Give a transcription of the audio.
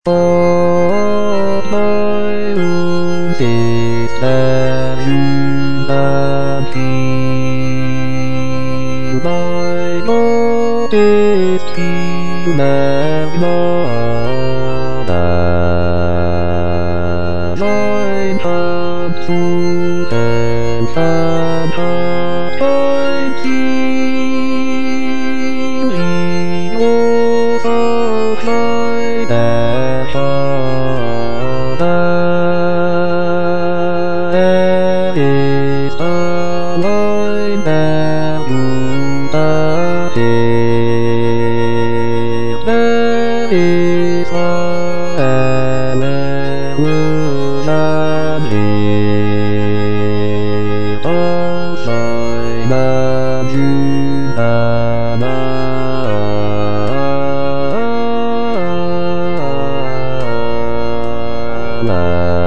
All my wounds is that you have healed. My Lord is healed and not as I have to and have I seen yours are kind and hard. There is a line that would have failed. There is a that would have lived. Oh, shine as you have done.